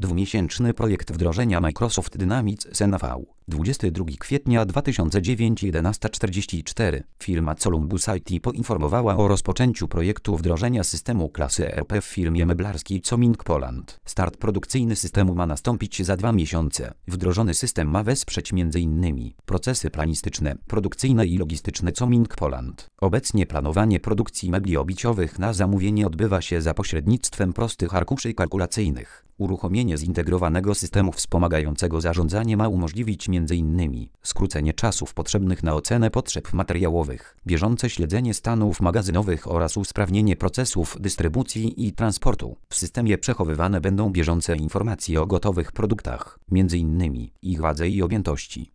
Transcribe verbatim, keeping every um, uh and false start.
Dwumiesięczny projekt wdrożenia Microsoft Dynamics N V. dwudziestego drugiego kwietnia dwa tysiące dziewiątego, jedenaście czterdzieści cztery. Firma Columbus I T poinformowała o rozpoczęciu projektu wdrożenia systemu klasy E R P w firmie meblarskiej Coming Poland. Start produkcyjny systemu ma nastąpić za dwa miesiące. Wdrożony system ma wesprzeć między innymi procesy planistyczne, produkcyjne i logistyczne Coming Poland. Obecnie planowanie produkcji mebli obiciowych na zamówienie odbywa się za pośrednictwem prostych arkuszy kalkulacyjnych. Uruchomienie zintegrowanego systemu wspomagającego zarządzanie ma umożliwić między innymi skrócenie czasów potrzebnych na ocenę potrzeb materiałowych, bieżące śledzenie stanów magazynowych oraz usprawnienie procesów dystrybucji i transportu. W systemie przechowywane będą bieżące informacje o gotowych produktach, między innymi ich wadze i objętości.